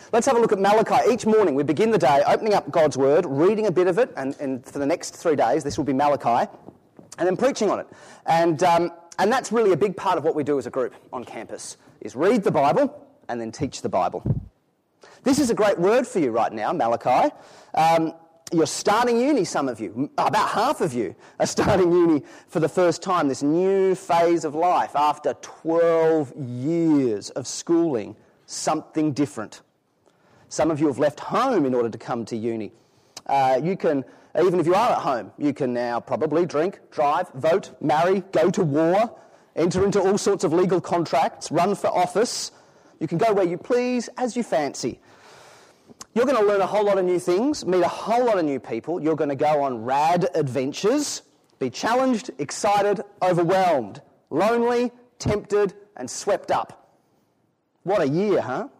Let's have a look at Malachi. Each morning we begin the day opening up God's Word, reading a bit of it, and for the next 3 days this will be Malachi, and then preaching on it. And that's really a big part of what we do as a group on campus, is read the Bible and then teach the Bible. This is a great word for you right now, Malachi. You're starting uni, some of you. About half of you are starting uni for the first time, this new phase of life after 12 years of schooling, something different. Some of you have left home in order to come to uni. You can, even if you are at home, you can now probably drink, drive, vote, marry, go to war, enter into all sorts of legal contracts, run for office. You can go where you please, as you fancy. You're going to learn a whole lot of new things, meet a whole lot of new people. You're going to go on rad adventures, be challenged, excited, overwhelmed, lonely, tempted, and swept up. What a year, huh?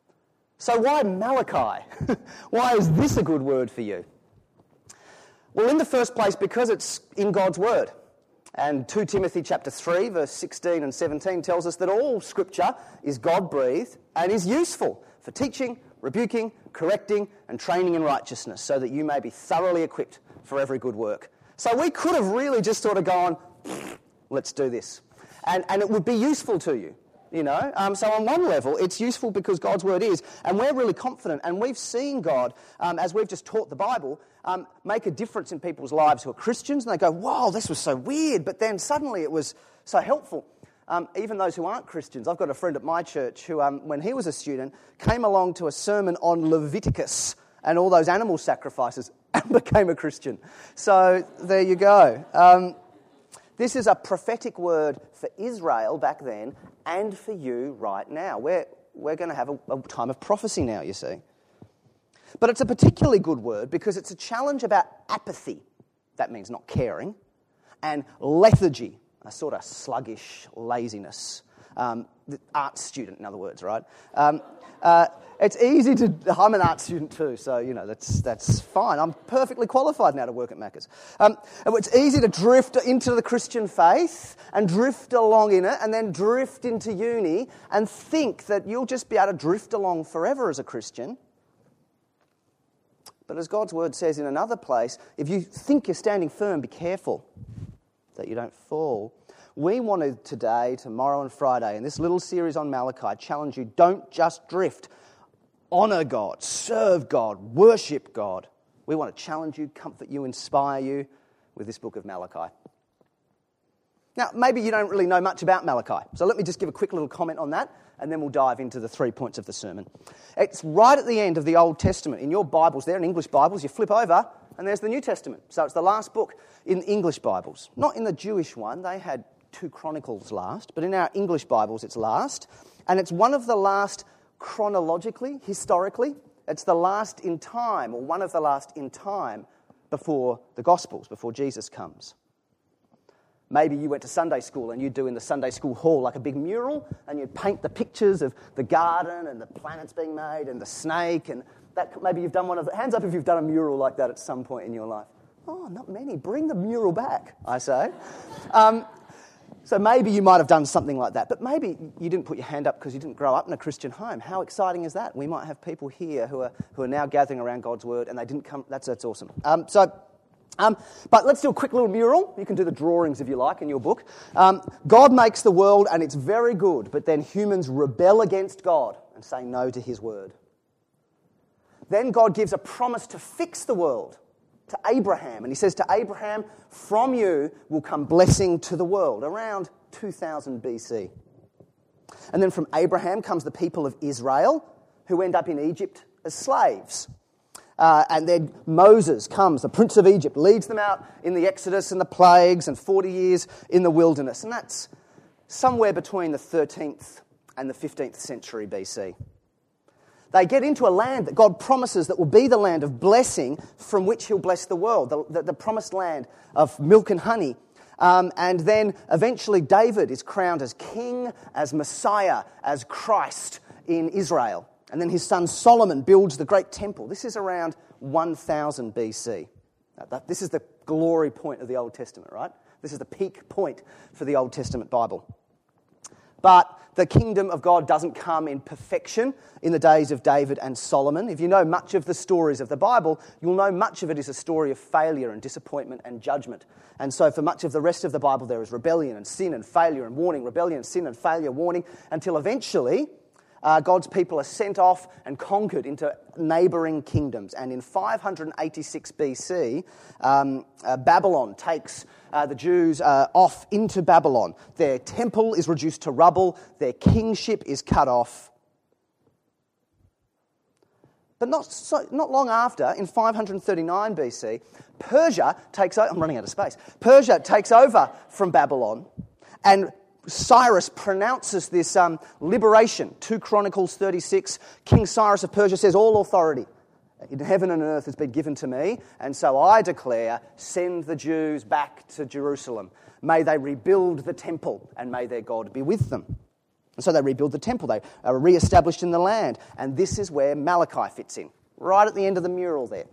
So why Malachi? Why is this a good word for you? Well, in the first place, because it's in God's Word. And 2 Timothy chapter 3, verse 16 and 17 tells us that all Scripture is God-breathed and is useful for teaching, rebuking, correcting, and training in righteousness, so that you may be thoroughly equipped for every good work. So we could have really just sort of gone, let's do this. And it would be useful to you, you know. So on one level, it's useful because God's Word is, and we're really confident, and we've seen God, as we've just taught the Bible, make a difference in people's lives who are Christians, and they go, wow, this was so weird, but then suddenly it was so helpful. Even those who aren't Christians. I've got a friend at my church who, when he was a student, came along to a sermon on Leviticus and all those animal sacrifices and became a Christian. So there you go. This is a prophetic word for Israel back then and for you right now. We're going to have a time of prophecy now, you see. But it's a particularly good word because it's a challenge about apathy. That means not caring. And lethargy. A sort of sluggish laziness. The art student, in other words, right? It's easy to... I'm an art student too, so, you know, that's fine. I'm perfectly qualified now to work at Macca's. It's easy to drift into the Christian faith and drift along in it and then drift into uni and think that you'll just be able to drift along forever as a Christian. But as God's Word says in another place, if you think you're standing firm, be careful that you don't fall. We wanted today, tomorrow and Friday, in this little series on Malachi, challenge you, don't just drift. Honour God, serve God, worship God. We want to challenge you, comfort you, inspire you with this book of Malachi. Now, maybe you don't really know much about Malachi, so let me just give a quick little comment on that, and then we'll dive into the 3 points of the sermon. It's right at the end of the Old Testament. In your Bibles there, in English Bibles, you flip over, and there's the New Testament. So it's the last book in English Bibles. Not in the Jewish one, they had 2 Chronicles last, but in our English Bibles it's last. And it's one of the last chronologically, historically. It's the last in time, or one of the last in time before the Gospels, before Jesus comes. Maybe you went to Sunday school and you'd do in the Sunday school hall like a big mural and you'd paint the pictures of the garden and the planets being made and the snake and that. Maybe you've done one of the... Hands up if you've done a mural like that at some point in your life. Oh, not many. Bring the mural back, I say. So maybe you might have done something like that, but maybe you didn't put your hand up because you didn't grow up in a Christian home. How exciting is that? We might have people here who are now gathering around God's Word and they didn't come... That's awesome. But let's do a quick little mural. You can do the drawings if you like in your book. God makes the world and it's very good, but then humans rebel against God and say no to his word. Then God gives a promise to fix the world to Abraham. And he says to Abraham, from you will come blessing to the world, around 2000 BC. And then from Abraham comes the people of Israel, who end up in Egypt as slaves. And then Moses comes, the prince of Egypt, leads them out in the Exodus and the plagues and 40 years in the wilderness. And that's somewhere between the 13th and the 15th century BC. They get into a land that God promises that will be the land of blessing from which he'll bless the world, the promised land of milk and honey. And then eventually David is crowned as king, as Messiah, as Christ in Israel. And then his son Solomon builds the great temple. This is around 1000 BC. This is the glory point of the Old Testament, right? This is the peak point for the Old Testament Bible. But the kingdom of God doesn't come in perfection in the days of David and Solomon. If you know much of the stories of the Bible, you'll know much of it is a story of failure and disappointment and judgment. And so for much of the rest of the Bible, there is rebellion and sin and failure and warning, rebellion, sin and failure, warning, until eventually God's people are sent off and conquered into neighbouring kingdoms. And in 586 BC, Babylon takes the Jews off into Babylon. Their temple is reduced to rubble. Their kingship is cut off. But not long after, in 539 BC, Persia takes over. I'm running out of space. Persia takes over from Babylon, and Cyrus pronounces this liberation. 2 Chronicles 36, King Cyrus of Persia says, all authority in heaven and earth has been given to me, and so I declare, send the Jews back to Jerusalem. May they rebuild the temple, and may their God be with them. And so they rebuild the temple. They are re-established in the land. And this is where Malachi fits in, right at the end of the mural there.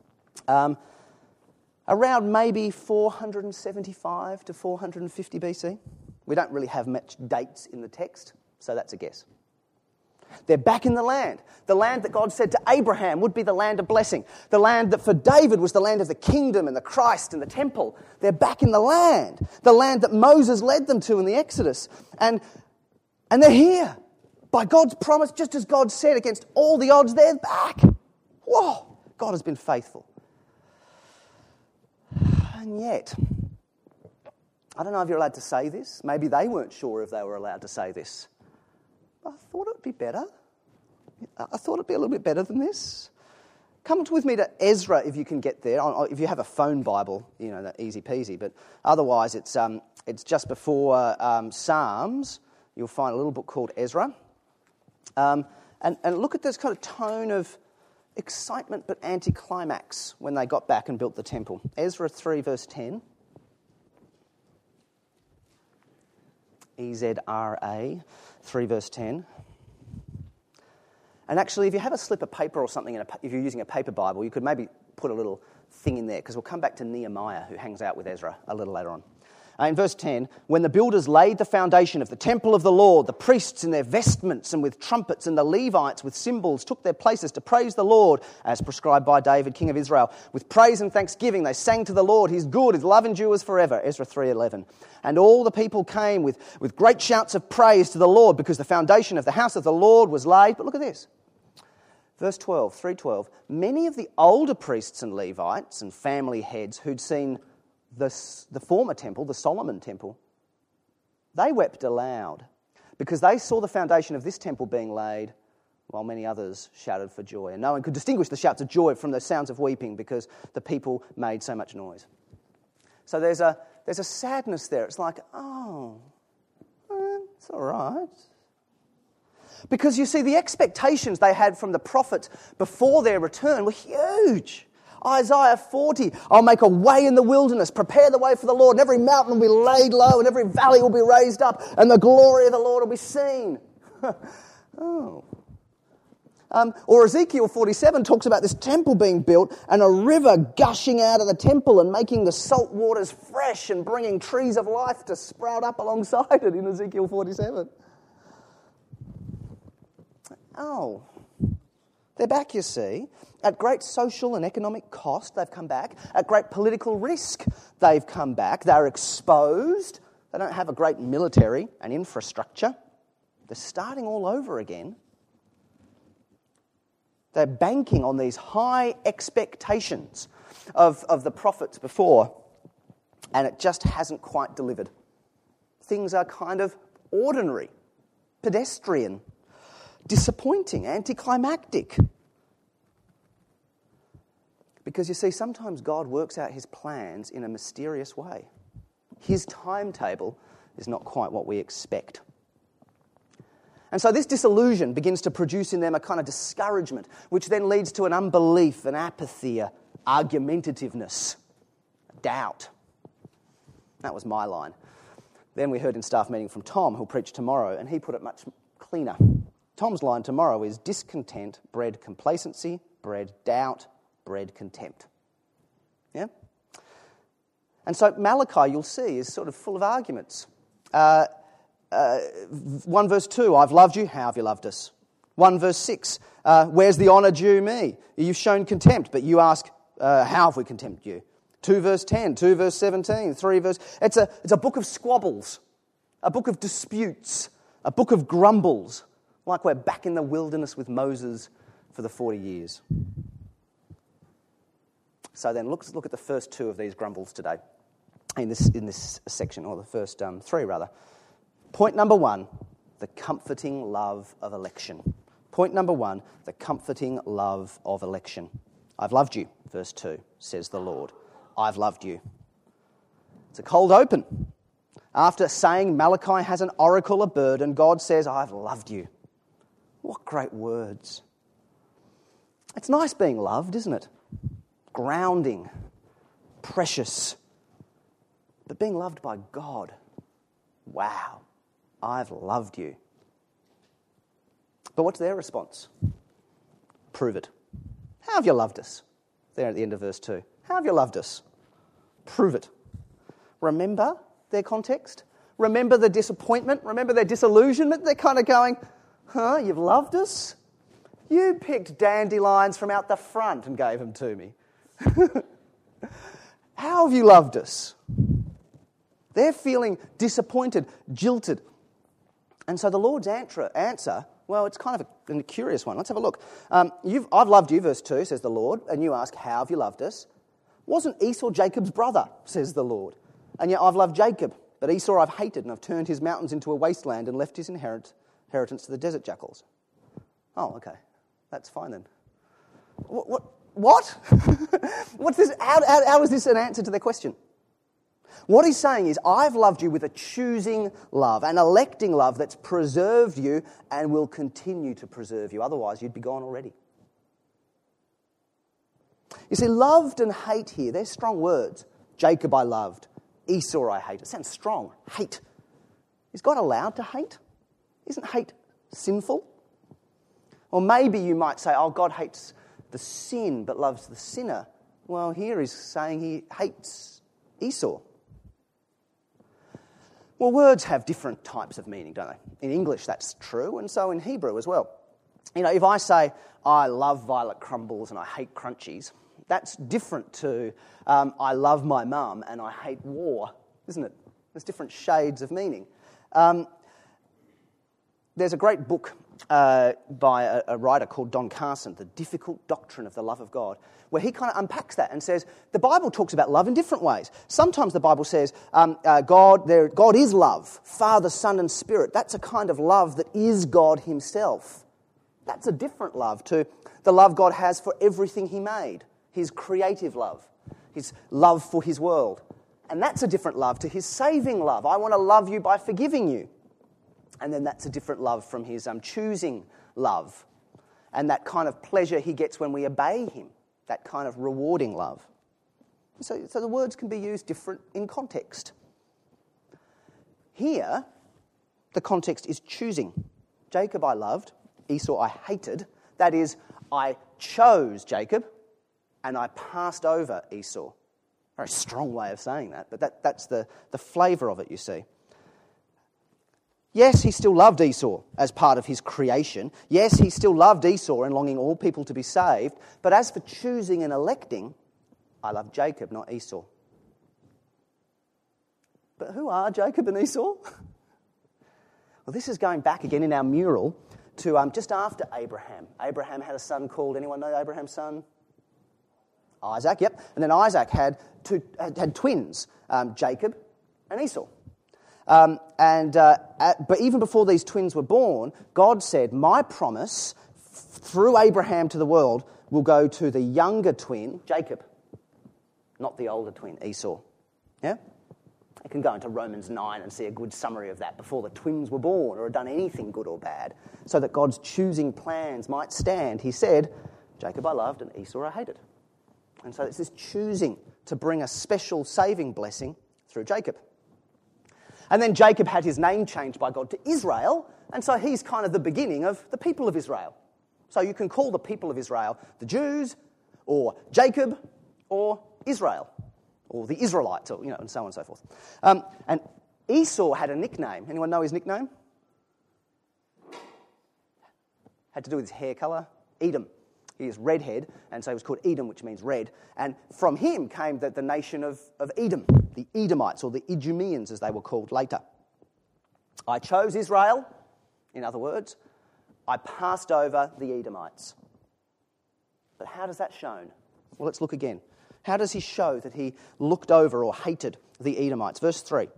Around maybe 475 to 450 BC. We don't really have much dates in the text, so that's a guess. They're back in the land that God said to Abraham would be the land of blessing, the land that for David was the land of the kingdom and the Christ and the temple. They're back in the land that Moses led them to in the Exodus. And they're here by God's promise, just as God said, against all the odds, they're back. Whoa, God has been faithful. And yet, I don't know if you're allowed to say this. Maybe they weren't sure if they were allowed to say this. I thought it would be better. I thought it'd be a little bit better than this. Come with me to Ezra if you can get there. If you have a phone Bible, you know, easy peasy. But otherwise, it's just before Psalms. You'll find a little book called Ezra. And look at this kind of tone of excitement but anticlimax when they got back and built the temple. Ezra 3 verse 10. EZRA 3 verse 10. And actually, if you have a slip of paper or something, if you're using a paper Bible, you could maybe put a little thing in there, because we'll come back to Nehemiah, who hangs out with Ezra a little later on. In verse 10, when the builders laid the foundation of the temple of the Lord, the priests in their vestments and with trumpets, and the Levites with cymbals took their places to praise the Lord, as prescribed by David, king of Israel. With praise and thanksgiving they sang to the Lord, He's good, His love endures forever. Ezra 3:11. And all the people came with great shouts of praise to the Lord, because the foundation of the house of the Lord was laid. But look at this. Verse 12, 3:12. Many of the older priests and Levites and family heads who'd seen the former temple, the Solomon temple, they wept aloud because they saw the foundation of this temple being laid, while many others shouted for joy. And no one could distinguish the shouts of joy from the sounds of weeping because the people made so much noise. So there's a sadness there. It's like, it's all right. Because you see, the expectations they had from the prophets before their return were huge. Isaiah 40, I'll make a way in the wilderness, prepare the way for the Lord, and every mountain will be laid low, and every valley will be raised up, and the glory of the Lord will be seen. Or Ezekiel 47 talks about this temple being built, and a river gushing out of the temple and making the salt waters fresh and bringing trees of life to sprout up alongside it in Ezekiel 47. They're back, you see. At great social and economic cost, they've come back. At great political risk, they've come back. They're exposed. They don't have a great military and infrastructure. They're starting all over again. They're banking on these high expectations of the prophets before, and it just hasn't quite delivered. Things are kind of ordinary, pedestrian, disappointing, anticlimactic. Because you see, sometimes God works out His plans in a mysterious way. His timetable is not quite what we expect. And so this disillusion begins to produce in them a kind of discouragement, which then leads to an unbelief, an apathy, an argumentativeness, a doubt. That was my line. Then we heard in staff meeting from Tom, who'll preach tomorrow, and he put it much cleaner. Tom's line tomorrow is discontent bred complacency, bred doubt, bred contempt. Yeah? And so Malachi, you'll see, is sort of full of arguments. 1 verse 2, I've loved you, how have you loved us? 1 verse 6, where's the honour due me? You've shown contempt, but you ask, how have we contempt you? 2 verse 10, 2 verse 17, 3 verse... It's a book of squabbles, a book of disputes, a book of grumbles, like we're back in the wilderness with Moses for the 40 years. So then let's look at the first two of these grumbles today, in this section, or the first three rather. Point number 1, the comforting love of election. Point number 1, the comforting love of election. I've loved you, verse 2, says the Lord. I've loved you. It's a cold open. After saying Malachi has an oracle, a burden, God says, I've loved you. What great words. It's nice being loved, isn't it? Grounding, precious. But being loved by God, wow, I've loved you. But what's their response? Prove it. How have you loved us? There at the end of verse 2. How have you loved us? Prove it. Remember their context? Remember the disappointment? Remember their disillusionment? They're kind of going, you've loved us? You picked dandelions from out the front and gave them to me. How have you loved us? They're feeling disappointed, jilted. And so the Lord's answer, well, it's kind of a curious one. Let's have a look. I've loved you, verse 2, says the Lord, and you ask, how have you loved us? Wasn't Esau Jacob's brother, says the Lord? And yet I've loved Jacob, but Esau I've hated, and I've turned his mountains into a wasteland and left his inheritance to the desert jackals. Oh, okay. That's fine then. What? What's this? How is this an answer to their question? What he's saying is, I've loved you with a choosing love, an electing love that's preserved you and will continue to preserve you. Otherwise, you'd be gone already. You see, loved and hate here, they're strong words. Jacob I loved, Esau I hate. It sounds strong. Hate. Is God allowed to hate? Isn't hate sinful? Or maybe you might say, oh, God hates the sin but loves the sinner. Well, here he's saying he hates Esau. Well, words have different types of meaning, don't they? In English, that's true, and so in Hebrew as well. You know, if I say, I love violet crumbles and I hate crunchies, that's different to I love my mum and I hate war, isn't it? There's different shades of meaning. There's a great book by a writer called Don Carson, The Difficult Doctrine of the Love of God, where he kind of unpacks that and says the Bible talks about love in different ways. Sometimes the Bible says God is love, Father, Son and Spirit. That's a kind of love that is God himself. That's a different love to the love God has for everything he made, his creative love, his love for his world. And that's a different love to his saving love. I want to love you by forgiving you. And then that's a different love from his choosing love and that kind of pleasure he gets when we obey him, that kind of rewarding love. So the words can be used different in context. Here, the context is choosing. Jacob I loved, Esau I hated. That is, I chose Jacob and I passed over Esau. Very strong way of saying that, but that's the flavour of it, you see. Yes, he still loved Esau as part of his creation. Yes, he still loved Esau and longing all people to be saved. But as for choosing and electing, I love Jacob, not Esau. But who are Jacob and Esau? Well, this is going back again in our mural to just after Abraham. Abraham had a son called, anyone know Abraham's son? Isaac, yep. And then Isaac had twins, Jacob and Esau. But even before these twins were born, God said, my promise through Abraham to the world will go to the younger twin, Jacob, not the older twin, Esau. Yeah? You can go into Romans 9 and see a good summary of that before the twins were born or had done anything good or bad, so that God's choosing plans might stand. He said, Jacob I loved and Esau I hated. And so it's this choosing to bring a special saving blessing through Jacob. And then Jacob had his name changed by God to Israel, and so he's kind of the beginning of the people of Israel. So you can call the people of Israel the Jews, or Jacob, or Israel, or the Israelites, or and so on and so forth. And Esau had a nickname. Anyone know his nickname? Had to do with his hair colour. Edom. He is redhead, and so he was called Edom, which means red. And from him came the nation of Edom, the Edomites, or the Idumeans, as they were called later. I chose Israel. In other words, I passed over the Edomites. But how does that shown? Well, let's look again. How does he show that he looked over or hated the Edomites? Verse 3.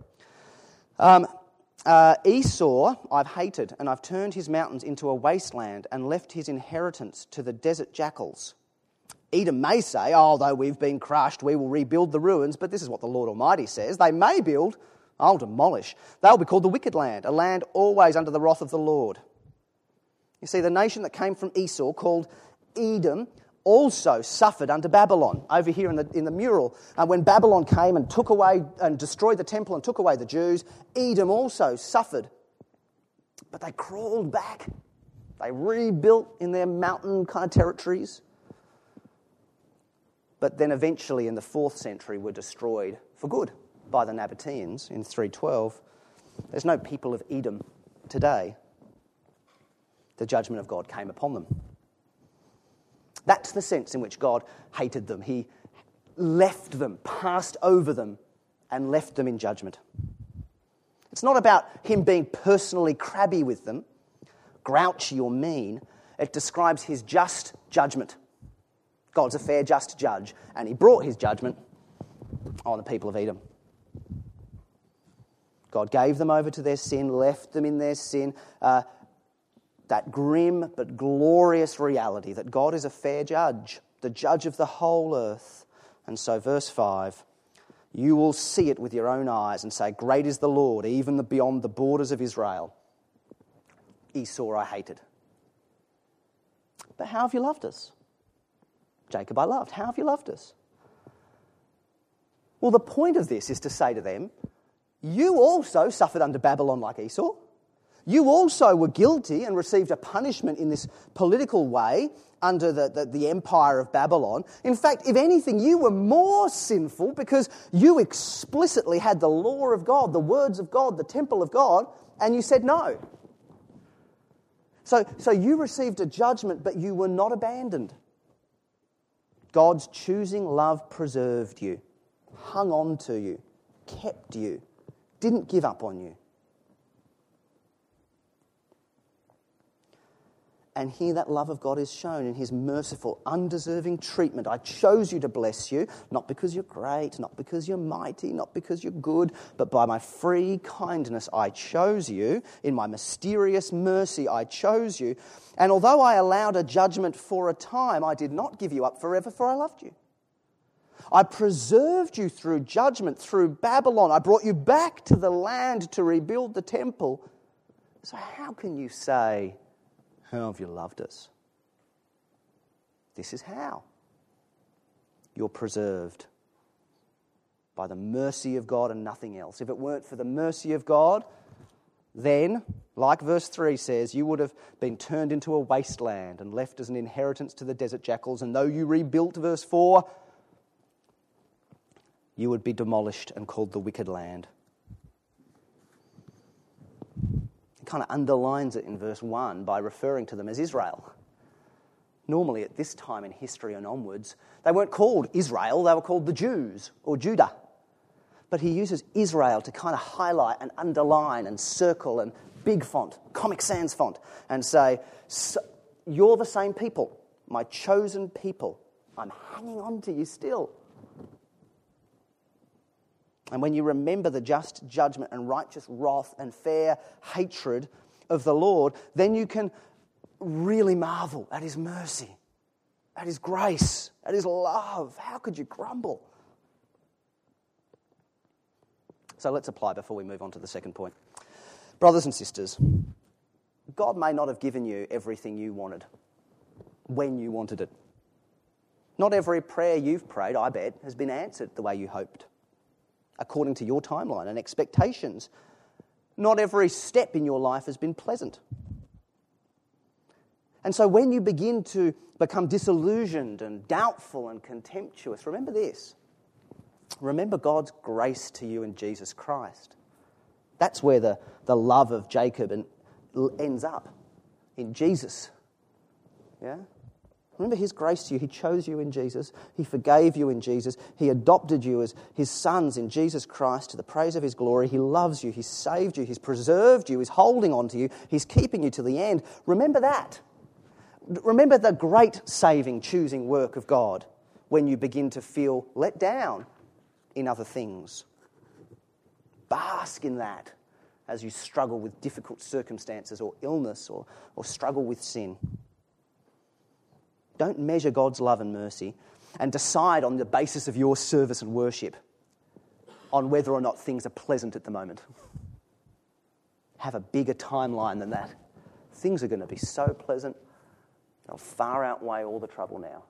Esau I've hated, and I've turned his mountains into a wasteland and left his inheritance to the desert jackals. Edom may say, although we've been crushed, we will rebuild the ruins, but this is what the Lord Almighty says. They may build, I'll demolish. They'll be called the wicked land, a land always under the wrath of the Lord. You see, the nation that came from Esau, called Edom, also suffered under Babylon. Over here in the mural, when Babylon came and took away and destroyed the temple and took away the Jews, Edom also suffered. But they crawled back. They rebuilt in their mountain kind of territories. But then eventually in the 4th century were destroyed for good by the Nabateans in 312. There's no people of Edom today. The judgment of God came upon them. That's the sense in which God hated them. He left them, passed over them, and left them in judgment. It's not about him being personally crabby with them, grouchy or mean. It describes his just judgment. God's a fair, just judge, and he brought his judgment on the people of Edom. God gave them over to their sin, left them in their sin. That grim but glorious reality that God is a fair judge, the judge of the whole earth. And so verse 5, you will see it with your own eyes and say, great is the Lord, even beyond the borders of Israel. Esau I hated. But how have you loved us? Jacob I loved. How have you loved us? Well, the point of this is to say to them, you also suffered under Babylon like Esau. You also were guilty and received a punishment in this political way under the empire of Babylon. In fact, if anything, you were more sinful because you explicitly had the law of God, the words of God, the temple of God, and you said no. So you received a judgment, but you were not abandoned. God's choosing love preserved you, hung on to you, kept you, didn't give up on you. And here that love of God is shown in his merciful, undeserving treatment. I chose you to bless you, not because you're great, not because you're mighty, not because you're good, but by my free kindness I chose you. In my mysterious mercy I chose you. And although I allowed a judgment for a time, I did not give you up forever, for I loved you. I preserved you through judgment, through Babylon. I brought you back to the land to rebuild the temple. So how can you say, how have you loved us? This is how. You're preserved by the mercy of God and nothing else. If it weren't for the mercy of God, then, like verse 3 says, you would have been turned into a wasteland and left as an inheritance to the desert jackals. And though you rebuilt, verse 4, you would be demolished and called the wicked land. Kind of underlines it in verse 1 by referring to them as Israel. Normally at this time in history and onwards, they weren't called Israel, they were called the Jews or Judah. But he uses Israel to kind of highlight and underline and circle and big font, Comic Sans font, and say, you're the same people, my chosen people. I'm hanging on to you still. And when you remember the just judgment and righteous wrath and fair hatred of the Lord, then you can really marvel at his mercy, at his grace, at his love. How could you grumble? So let's apply before we move on to the second point. Brothers and sisters, God may not have given you everything you wanted when you wanted it. Not every prayer you've prayed, I bet, has been answered the way you hoped, according to your timeline and expectations. Not every step in your life has been pleasant. And so when you begin to become disillusioned and doubtful and contemptuous, remember this. Remember God's grace to you in Jesus Christ. That's where the love of Jacob ends up, in Jesus. Yeah? Remember his grace to you. He chose you in Jesus. He forgave you in Jesus. He adopted you as his sons in Jesus Christ to the praise of his glory. He loves you. He's saved you. He's preserved you. He's holding on to you. He's keeping you to the end. Remember that. Remember the great saving, choosing work of God when you begin to feel let down in other things. Bask in that as you struggle with difficult circumstances or illness or struggle with sin. Don't measure God's love and mercy and decide on the basis of your service and worship on whether or not things are pleasant at the moment. Have a bigger timeline than that. Things are going to be so pleasant, they'll far outweigh all the trouble now.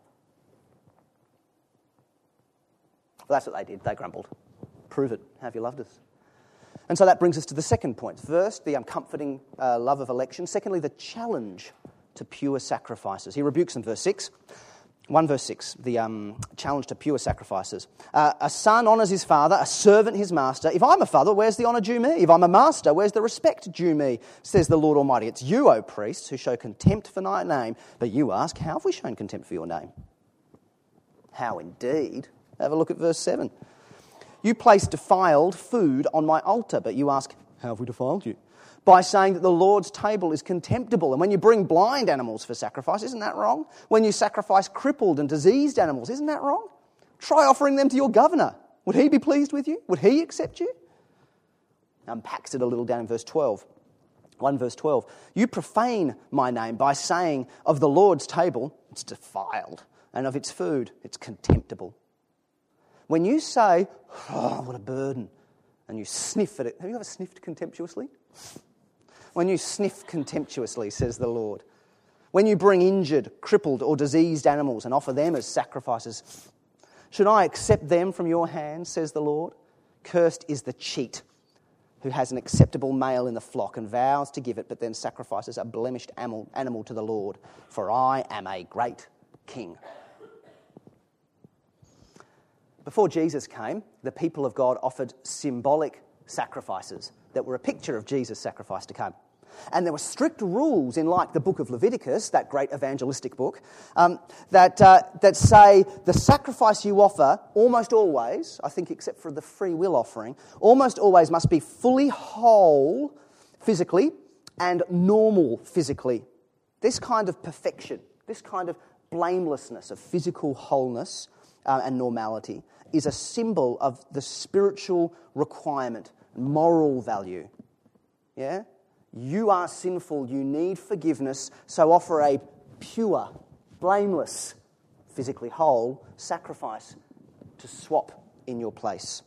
Well, that's what they did. They grumbled. Prove it. Have you loved us? And so that brings us to the second point. First, the comforting love of election. Secondly, the challenge to pure sacrifices. He rebukes them, verse 6. 1 verse 6, the challenge to pure sacrifices. A son honours his father, a servant his master. If I'm a father, where's the honour due me? If I'm a master, where's the respect due me? Says the Lord Almighty. It's you, O priests, who show contempt for my name. But you ask, how have we shown contempt for your name? How indeed? Have a look at verse 7. You place defiled food on my altar, but you ask, how have we defiled you? By saying that the Lord's table is contemptible. And when you bring blind animals for sacrifice, isn't that wrong? When you sacrifice crippled and diseased animals, isn't that wrong? Try offering them to your governor. Would he be pleased with you? Would he accept you? Unpacks it a little down in verse 12. 1 verse 12. You profane my name by saying of the Lord's table, it's defiled, and of its food, it's contemptible. When you say, oh, what a burden, and you sniff at it. Have you ever sniffed contemptuously? When you sniff contemptuously, says the Lord. When you bring injured, crippled, or diseased animals and offer them as sacrifices, should I accept them from your hand, says the Lord? Cursed is the cheat who has an acceptable male in the flock and vows to give it, but then sacrifices a blemished animal to the Lord. For I am a great king. Before Jesus came, the people of God offered symbolic sacrifices that were a picture of Jesus' sacrifice to come. And there were strict rules in, like, the book of Leviticus, that great evangelistic book, that say the sacrifice you offer almost always, I think except for the free will offering, almost always must be fully whole physically and normal physically. This kind of perfection, this kind of blamelessness of physical wholeness and normality is a symbol of the spiritual requirement, moral value. Yeah? You are sinful, you need forgiveness, so offer a pure, blameless, physically whole sacrifice to swap in your place.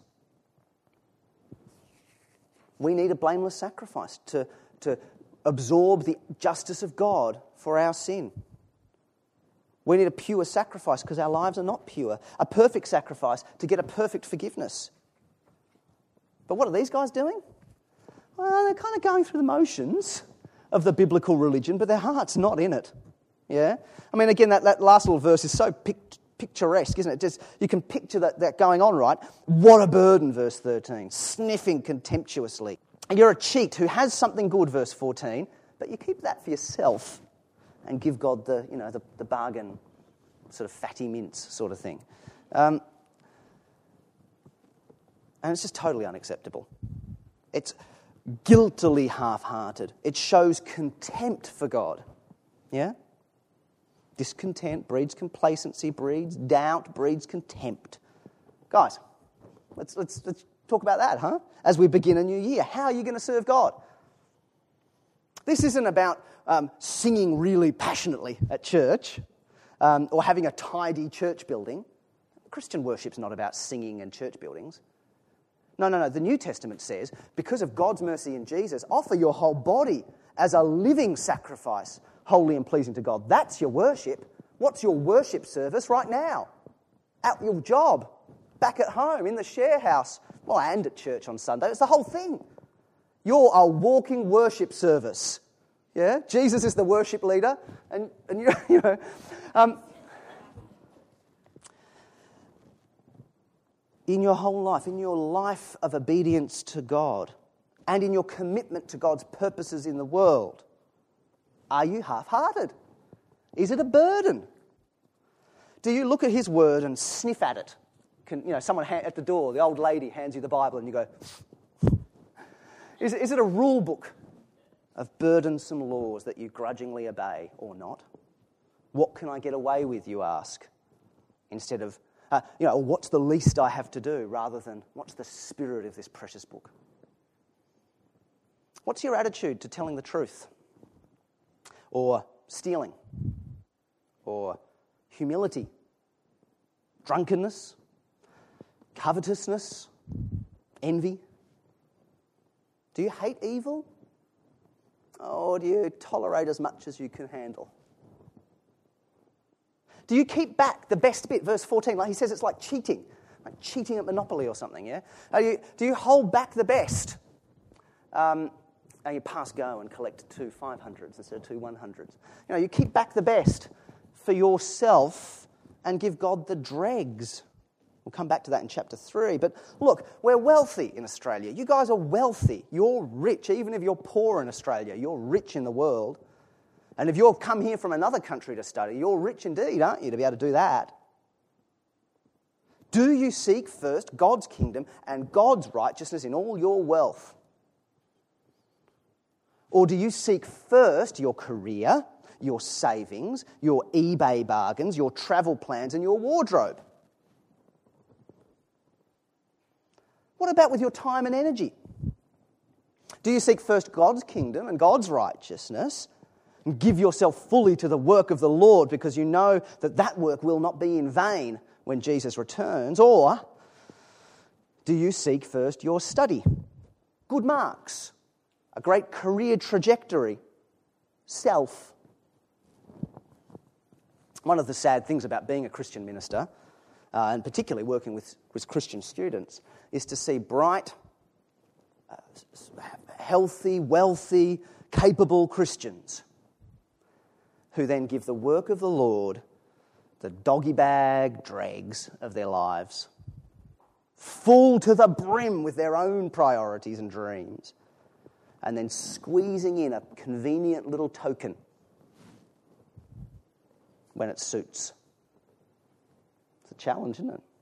We need a blameless sacrifice to absorb the justice of God for our sin. We need a pure sacrifice because our lives are not pure. A perfect sacrifice to get a perfect forgiveness. But what are these guys doing? Well, they're kind of going through the motions of the biblical religion, but their heart's not in it. Yeah? I mean, again, that last little verse is so picturesque, isn't it? Just, you can picture that going on, right? What a burden, verse 13. Sniffing contemptuously. And you're a cheat who has something good, verse 14, but you keep that for yourself and give God the bargain sort of fatty mince sort of thing. And it's just totally unacceptable. It's guiltily half-hearted. It shows contempt for God. Yeah? Discontent breeds complacency, breeds doubt, breeds contempt. Guys, let's talk about that, huh? As we begin a new year, how are you going to serve God? This isn't about singing really passionately at church or having a tidy church building. Christian worship's not about singing and church buildings. No. The New Testament says, because of God's mercy in Jesus, offer your whole body as a living sacrifice, holy and pleasing to God. That's your worship. What's your worship service right now? At your job, back at home, in the share house, well, and at church on Sunday. It's the whole thing. You're a walking worship service. Yeah? Jesus is the worship leader, and in your whole life, in your life of obedience to God, and in your commitment to God's purposes in the world? Are you half-hearted? Is it a burden? Do you look at his word and sniff at it? Someone at the door, the old lady hands you the Bible and you go, is it a rule book of burdensome laws that you grudgingly obey or not? What can I get away with, you ask, instead of, what's the least I have to do, rather than what's the spirit of this precious book? What's your attitude to telling the truth, or stealing, or humility, drunkenness, covetousness, envy? Do you hate evil? Or do you tolerate as much as you can handle? Do you keep back the best bit? Verse 14, like he says, it's like cheating at Monopoly or something, yeah? Do you hold back the best? And you pass go and collect 2 500s instead of 2 100s. You keep back the best for yourself and give God the dregs. We'll come back to that in chapter 3. But look, we're wealthy in Australia. You guys are wealthy. You're rich. Even if you're poor in Australia, you're rich in the world. And if you've come here from another country to study, you're rich indeed, aren't you, to be able to do that? Do you seek first God's kingdom and God's righteousness in all your wealth? Or do you seek first your career, your savings, your eBay bargains, your travel plans and your wardrobe? What about with your time and energy? Do you seek first God's kingdom and God's righteousness and give yourself fully to the work of the Lord because you know that work will not be in vain when Jesus returns? Or do you seek first your study, good marks, a great career trajectory, self? One of the sad things about being a Christian minister, and particularly working with Christian students, is to see bright, healthy, wealthy, capable Christians who then give the work of the Lord the doggy bag dregs of their lives, full to the brim with their own priorities and dreams, and then squeezing in a convenient little token when it suits. It's a challenge, isn't it?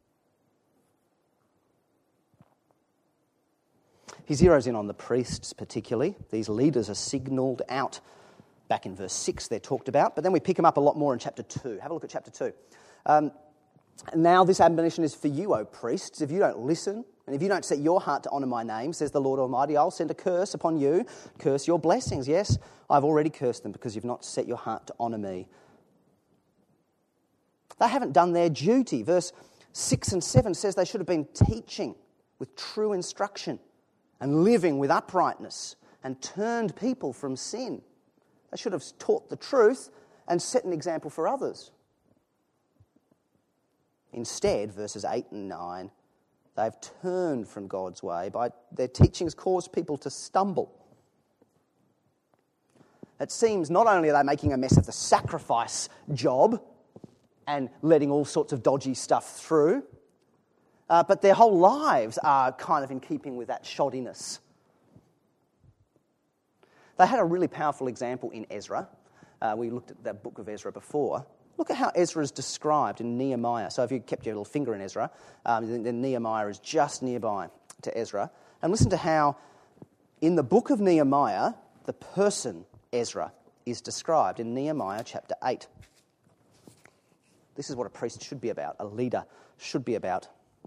He zeroes in on the priests particularly. These leaders are signalled out. Back in verse 6 they're talked about, but then we pick them up a lot more in chapter 2. Have a look at chapter 2. Now this admonition is for you, O priests. If you don't listen, and if you don't set your heart to honour my name, says the Lord Almighty, I'll send a curse upon you, curse your blessings. Yes, I've already cursed them because you've not set your heart to honour me. They haven't done their duty. Verse 6 and 7 says they should have been teaching with true instruction and living with uprightness and turned people from sin. They should have taught the truth and set an example for others. Instead, verses 8 and 9, they've turned from God's way. By their teachings caused people to stumble. It seems not only are they making a mess of the sacrifice job and letting all sorts of dodgy stuff through, but their whole lives are kind of in keeping with that shoddiness. They had a really powerful example in Ezra. We looked at the book of Ezra before. Look at how Ezra is described in Nehemiah. So if you kept your little finger in Ezra, then Nehemiah is just nearby to Ezra. And listen to how in the book of Nehemiah, the person Ezra is described in Nehemiah chapter 8. This is what a priest should be about, a leader should be about.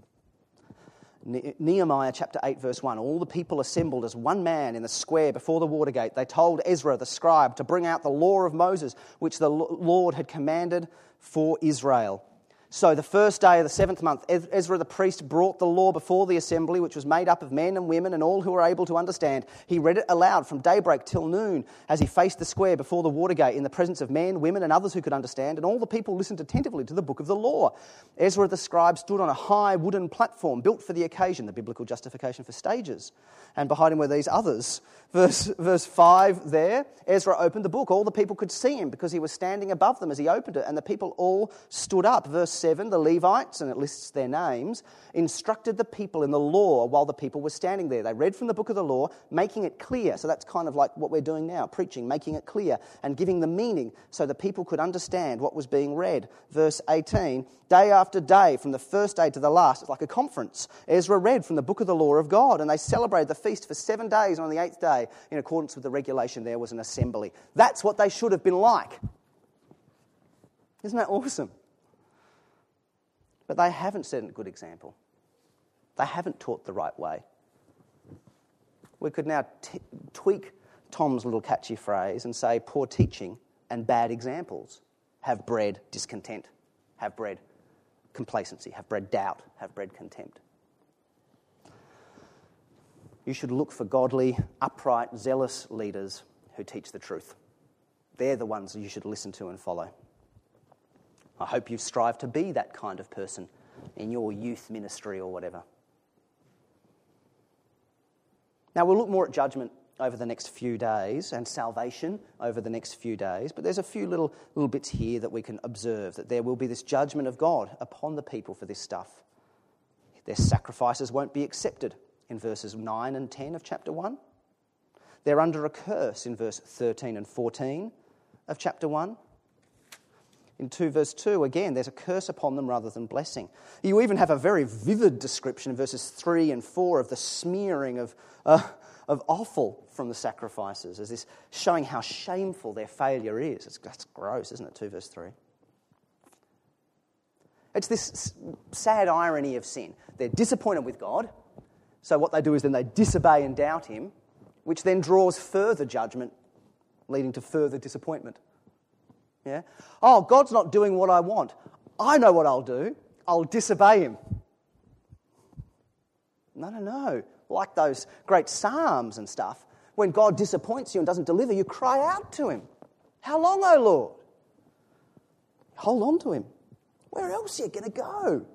Nehemiah chapter 8 verse 1, all the people assembled as one man in the square before the water gate. They told Ezra the scribe to bring out the law of Moses, which the Lord had commanded for Israel. So the first day of the 7th month, Ezra the priest brought the law before the assembly, which was made up of men and women and all who were able to understand. He read it aloud from daybreak till noon as he faced the square before the water gate in the presence of men, women and others who could understand, and all the people listened attentively to the book of the law. Ezra the scribe stood on a high wooden platform built for the occasion, the biblical justification for stages, and behind him were these others. Verse 5 there, Ezra opened the book. All the people could see him because he was standing above them as he opened it, and the people all stood up. Verse 7, the Levites, and it lists their names, instructed the people in the law while the people were standing there. They read from the book of the law, making it clear. So that's kind of like what we're doing now, preaching, making it clear and giving the meaning so the people could understand what was being read. Verse 18, day after day, from the first day to the last, it's like a conference. Ezra read from the book of the law of God, and they celebrated the feast for 7 days, and on the 8th day, in accordance with the regulation, there was an assembly. That's what they should have been like. Isn't that awesome? But they haven't set a good example. They haven't taught the right way. We could now tweak Tom's little catchy phrase and say poor teaching and bad examples have bred discontent, have bred complacency, have bred doubt, have bred contempt. You should look for godly, upright, zealous leaders who teach the truth. They're the ones that you should listen to and follow. I hope you strive to be that kind of person in your youth ministry or whatever. Now, we'll look more at judgment over the next few days and salvation over the next few days, but there's a few little bits here that we can observe, that there will be this judgment of God upon the people for this stuff. Their sacrifices won't be accepted in verses 9 and 10 of chapter 1. They're under a curse in verse 13 and 14 of chapter 1. In 2 verse 2, again, there's a curse upon them rather than blessing. You even have a very vivid description in verses 3 and 4 of the smearing of offal from the sacrifices, as this showing how shameful their failure is. That's gross, isn't it? 2 verse 3. It's this sad irony of sin. They're disappointed with God, so what they do is then they disobey and doubt him, which then draws further judgment, leading to further disappointment. Yeah? Oh, God's not doing what I want. I know what I'll do. I'll disobey him. No. Like those great psalms and stuff. When God disappoints you and doesn't deliver, you cry out to him. How long, O Lord? Hold on to him. Where else are you going to go?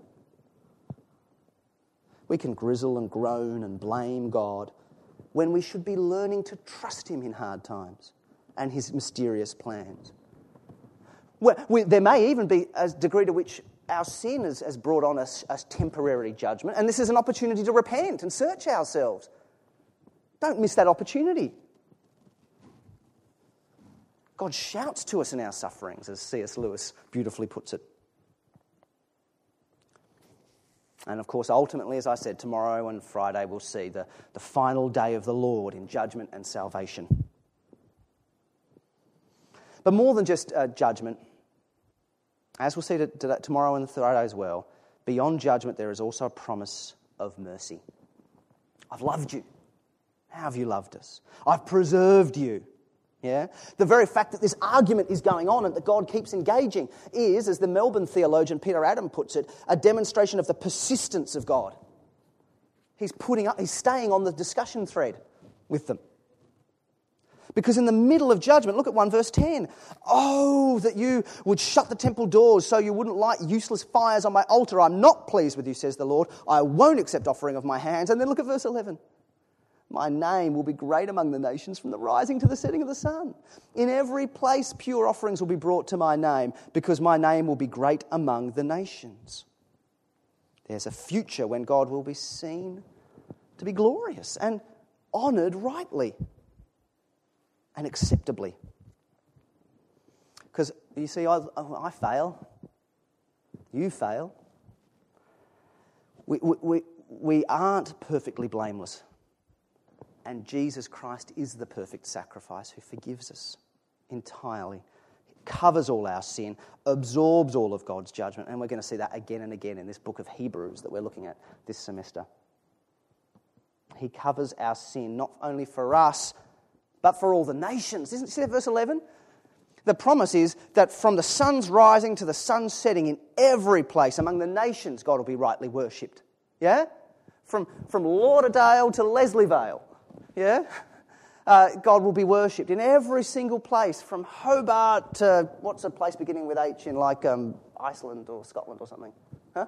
We can grizzle and groan and blame God when we should be learning to trust him in hard times and his mysterious plans. There may even be a degree to which our sin has brought on us a temporary judgment, and this is an opportunity to repent and search ourselves. Don't miss that opportunity. God shouts to us in our sufferings, as C.S. Lewis beautifully puts it. And of course, ultimately, as I said, tomorrow and Friday we'll see the final day of the Lord in judgment and salvation. But more than just judgment, as we'll see tomorrow and Friday as well, beyond judgment there is also a promise of mercy. I've loved you. How have you loved us? I've preserved you. Yeah? The very fact that this argument is going on and that God keeps engaging is, as the Melbourne theologian Peter Adam puts it, a demonstration of the persistence of God. He's staying on the discussion thread with them. Because in the middle of judgment, look at 1 verse 10. Oh, that you would shut the temple doors so you wouldn't light useless fires on my altar. I'm not pleased with you, says the Lord. I won't accept offering of my hands. And then look at verse 11. My name will be great among the nations from the rising to the setting of the sun. In every place pure offerings will be brought to my name because my name will be great among the nations. There's a future when God will be seen to be glorious and honoured rightly and acceptably. Because, you see, I fail. You fail. We aren't perfectly blameless. And Jesus Christ is the perfect sacrifice who forgives us entirely, covers all our sin, absorbs all of God's judgment. And we're going to see that again and again in this book of Hebrews that we're looking at this semester. He covers our sin, not only for us, but for all the nations. Isn't it verse 11? The promise is that from the sun's rising to the sun's setting in every place among the nations, God will be rightly worshipped. Yeah? From Lauderdale to Leslievale. Yeah? God will be worshipped in every single place, from Hobart to, what's a place beginning with H in like Iceland or Scotland or something? Huh?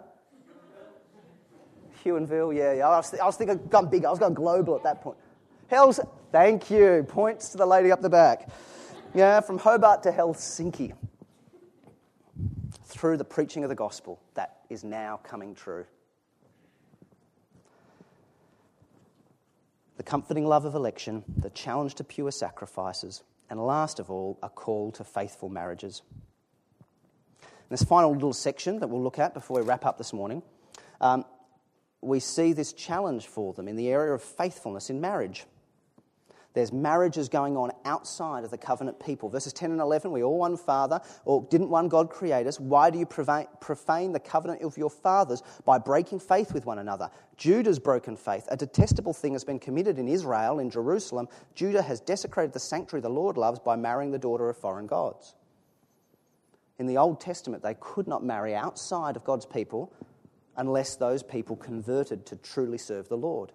Huonville, yeah. I was thinking gone big. I was going global at that point. Thank you. Points to the lady up the back. Yeah, from Hobart to Helsinki. through the preaching of the gospel that is now coming true. The comforting love of election, the challenge to pure sacrifices, and last of all, a call to faithful marriages. In this final little section that we'll look at before we wrap up this morning, we see this challenge for them in the area of faithfulness in marriage. There's marriages going on outside of the covenant people. Verses 10 and 11, we all one Father, or didn't one God create us? Why do you profane the covenant of your fathers by breaking faith with one another? Judah's broken faith. A detestable thing has been committed in Israel, in Jerusalem. Judah has desecrated the sanctuary the Lord loves by marrying the daughter of foreign gods. In the Old Testament, they could not marry outside of God's people unless those people converted to truly serve the Lord.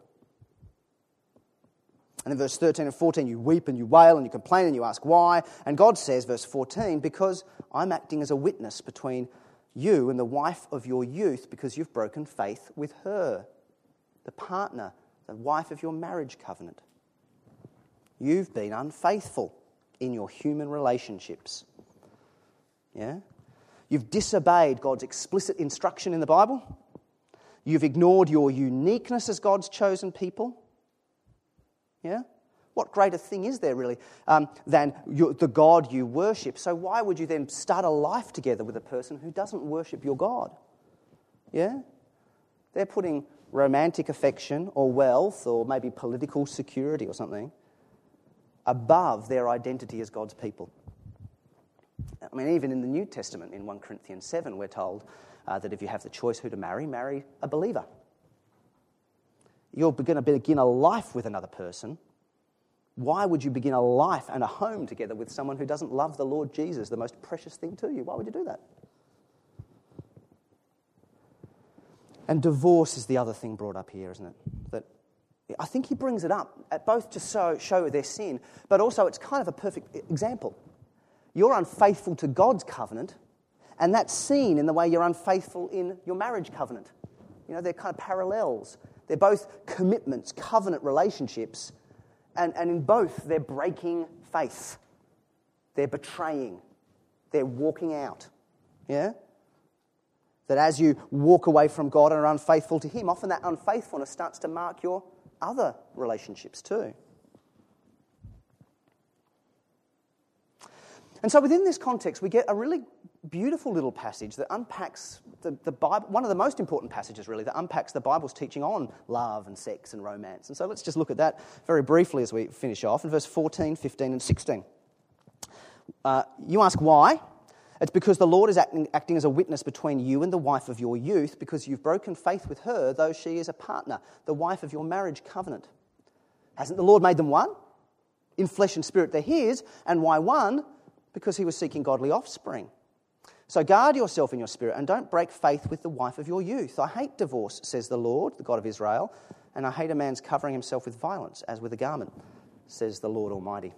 And in verse 13 and 14, you weep and you wail and you complain and you ask why. And God says, verse 14, because I'm acting as a witness between you and the wife of your youth because you've broken faith with her, the partner, the wife of your marriage covenant. You've been unfaithful in your human relationships. Yeah? You've disobeyed God's explicit instruction in the Bible. You've ignored your uniqueness as God's chosen people. Yeah? What greater thing is there really than the God you worship? So why would you then start a life together with a person who doesn't worship your God? Yeah? They're putting romantic affection or wealth or maybe political security or something above their identity as God's people. I mean, even in the New Testament, in 1 Corinthians 7, we're told that if you have the choice who to marry a believer. You're going to begin a life with another person. Why would you begin a life and a home together with someone who doesn't love the Lord Jesus, the most precious thing to you? Why would you do that? And divorce is the other thing brought up here, isn't it? That I think he brings it up, both to show their sin, but also it's kind of a perfect example. You're unfaithful to God's covenant, and that's seen in the way you're unfaithful in your marriage covenant. You know, they're kind of parallels. They're both commitments, covenant relationships, and in both they're breaking faith. They're betraying. They're walking out. Yeah? That as you walk away from God and are unfaithful to Him, often that unfaithfulness starts to mark your other relationships too. And so within this context, we get a really beautiful little passage that unpacks the Bible, one of the most important passages really, that unpacks the Bible's teaching on love and sex and romance. And so let's just look at that very briefly as we finish off in verse 14, 15 and 16. You ask why? It's because the Lord is acting as a witness between you and the wife of your youth because you've broken faith with her, though she is a partner, the wife of your marriage covenant. Hasn't the Lord made them one? In flesh and spirit they're His. And why one? Because He was seeking godly offspring. So guard yourself in your spirit and don't break faith with the wife of your youth. I hate divorce, says the Lord, the God of Israel, and I hate a man's covering himself with violence as with a garment, says the Lord Almighty.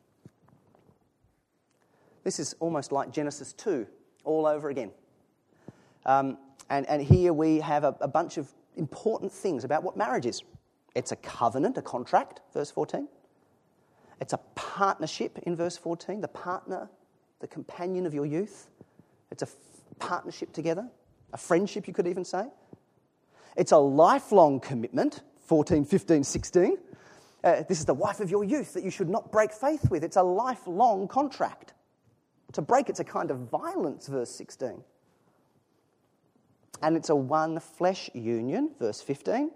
This is almost like Genesis 2 all over again. And here we have a bunch of important things about what marriage is. It's a covenant, a contract, verse 14. It's a partnership in verse 14, the partner, the companion of your youth. It's a partnership together, a friendship you could even say. It's a lifelong commitment, 14, 15, 16. This is the wife of your youth that you should not break faith with. It's a lifelong contract. To break it's a kind of violence, verse 16. And it's a one flesh union, verse 15.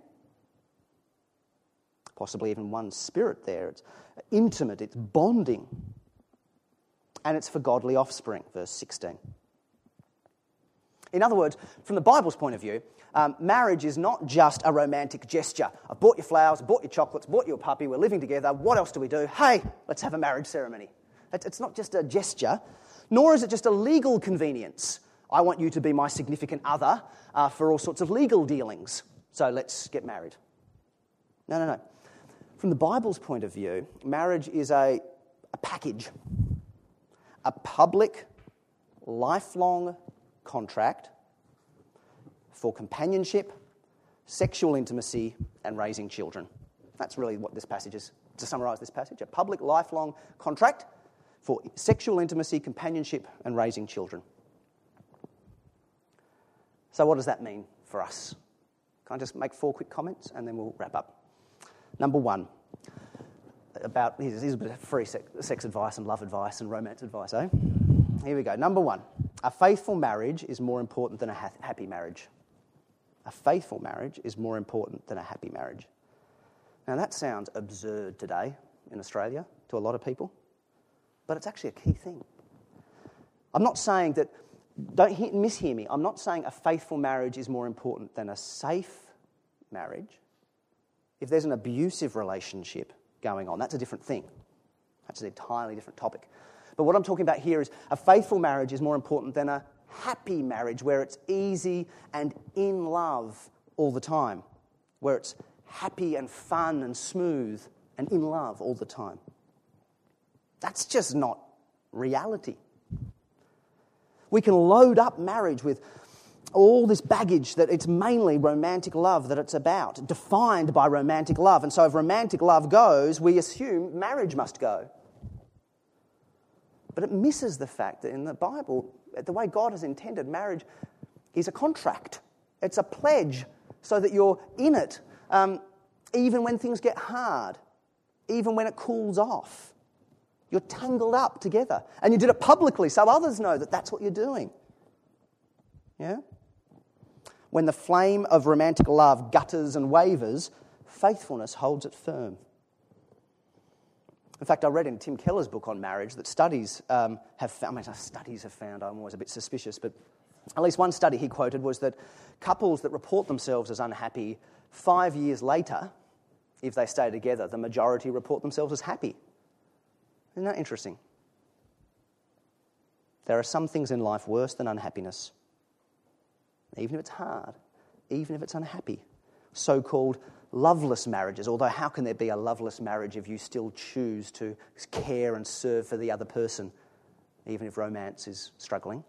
Possibly even one spirit there. It's intimate, it's bonding. And it's for godly offspring, verse 16. In other words, from the Bible's point of view, marriage is not just a romantic gesture. I've bought you flowers, bought you chocolates, bought you a puppy, we're living together, what else do we do? Hey, let's have a marriage ceremony. It's not just a gesture, nor is it just a legal convenience. I want you to be my significant other for all sorts of legal dealings, so let's get married. No. From the Bible's point of view, marriage is a package, a public, lifelong contract for companionship, sexual intimacy, and raising children. That's really what this passage is, to summarise this passage, a public, lifelong contract for sexual intimacy, companionship, and raising children. So what does that mean for us? Can I just make 4 quick comments and then we'll wrap up? Number 1, here's a bit of free sex advice and love advice and romance advice, eh? Here we go. Number 1, a faithful marriage is more important than a happy marriage. A faithful marriage is more important than a happy marriage. Now that sounds absurd today in Australia to a lot of people, but it's actually a key thing. I'm not saying that, don't mishear me, I'm not saying a faithful marriage is more important than a safe marriage. If there's an abusive relationship going on, that's a different thing. That's an entirely different topic. But what I'm talking about here is a faithful marriage is more important than a happy marriage where it's easy and in love all the time, where it's happy and fun and smooth and in love all the time. That's just not reality. We can load up marriage with all this baggage that it's mainly romantic love that it's about, defined by romantic love. And so if romantic love goes, we assume marriage must go. But it misses the fact that in the Bible, the way God has intended marriage is a contract. It's a pledge so that you're in it, even when things get hard, even when it cools off. You're tangled up together. And you did it publicly so others know that that's what you're doing. Yeah? When the flame of romantic love gutters and wavers, faithfulness holds it firm. In fact, I read in Tim Keller's book on marriage that studies have found, I'm always a bit suspicious, but at least one study he quoted was that couples that report themselves as unhappy 5 years later, if they stay together, the majority report themselves as happy. Isn't that interesting? There are some things in life worse than unhappiness. Even if it's hard, even if it's unhappy. So-called loveless marriages, although how can there be a loveless marriage if you still choose to care and serve for the other person, even if romance is struggling?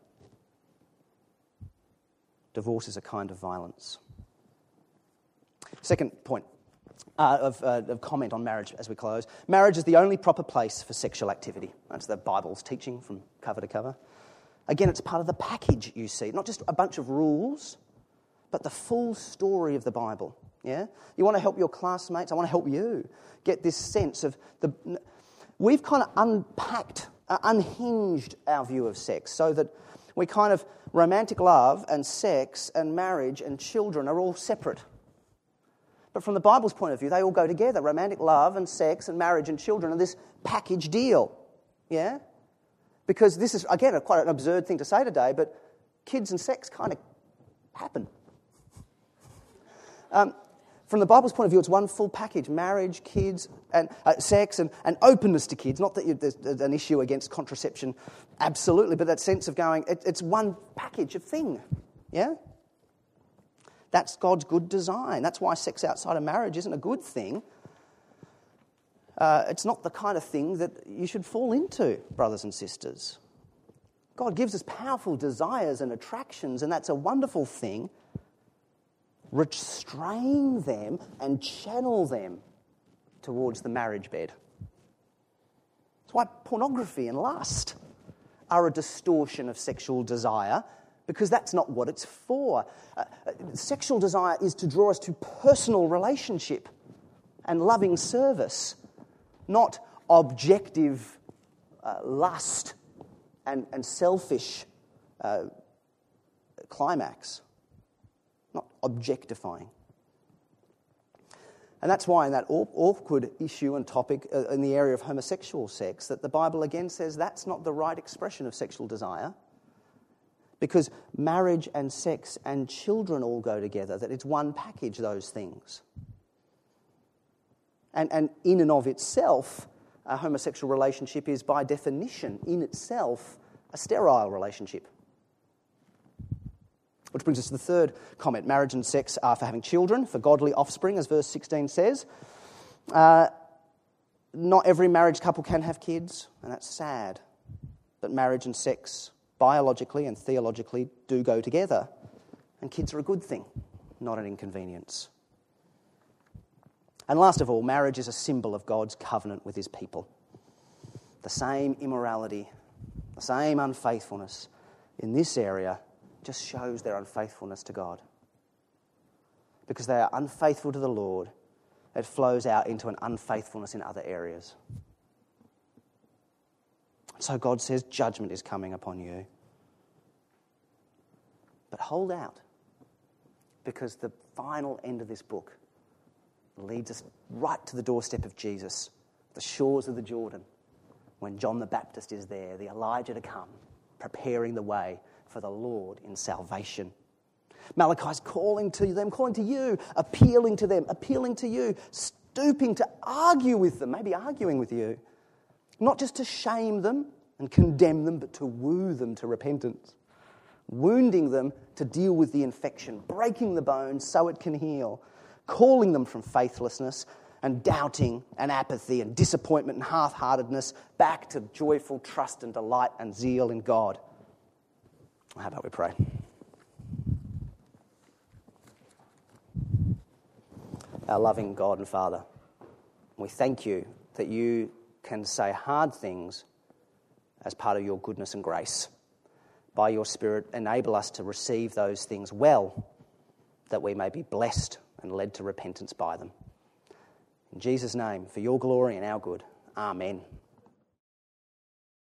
Divorce is a kind of violence. Second point of comment on marriage as we close. Marriage is the only proper place for sexual activity. That's the Bible's teaching from cover to cover. Again, it's part of the package you see, not just a bunch of rules, but the full story of the Bible. Yeah? You want to help your classmates, I want to help you get this sense of we've kind of unpacked, unhinged our view of sex so that we kind of, romantic love and sex and marriage and children are all separate. But from the Bible's point of view, they all go together. Romantic love and sex and marriage and children are this package deal. Yeah? Because this is, again, quite an absurd thing to say today, but kids and sex kind of happen. From the Bible's point of view, it's one full package. Marriage, kids, and sex, and openness to kids. Not that there's an issue against contraception, absolutely, but that sense of going, it's one package of thing. Yeah? That's God's good design. That's why sex outside of marriage isn't a good thing. It's not the kind of thing that you should fall into, brothers and sisters. God gives us powerful desires and attractions, and that's a wonderful thing. Restrain them and channel them towards the marriage bed. That's why pornography and lust are a distortion of sexual desire, because that's not what it's for. Sexual desire is to draw us to personal relationship and loving service, not objective lust and selfish climax. Not objectifying. And that's why in that awkward issue and topic in the area of homosexual sex, that the Bible again says that's not the right expression of sexual desire, because marriage and sex and children all go together, that it's one package, those things. And in and of itself, a homosexual relationship is by definition, in itself, a sterile relationship. Which brings us to the third comment. Marriage and sex are for having children, for godly offspring, as verse 16 says. Not every married couple can have kids, and that's sad. But marriage and sex, biologically and theologically, do go together. And kids are a good thing, not an inconvenience. And last of all, marriage is a symbol of God's covenant with his people. The same immorality, the same unfaithfulness in this area just shows their unfaithfulness to God. Because they are unfaithful to the Lord, it flows out into an unfaithfulness in other areas. So God says judgment is coming upon you. But hold out, because the final end of this book leads us right to the doorstep of Jesus, the shores of the Jordan, when John the Baptist is there, the Elijah to come, preparing the way for the Lord in salvation. Malachi's calling to them, calling to you, appealing to them, appealing to you, stooping to argue with them, maybe arguing with you. Not just to shame them and condemn them, but to woo them to repentance. Wounding them to deal with the infection, breaking the bones so it can heal, calling them from faithlessness and doubting and apathy and disappointment and half-heartedness back to joyful trust and delight and zeal in God. How about we pray? Our loving God and Father, we thank you that you can say hard things as part of your goodness and grace. By your Spirit, enable us to receive those things well, that we may be blessed and led to repentance by them. In Jesus' name, for your glory and our good. Amen.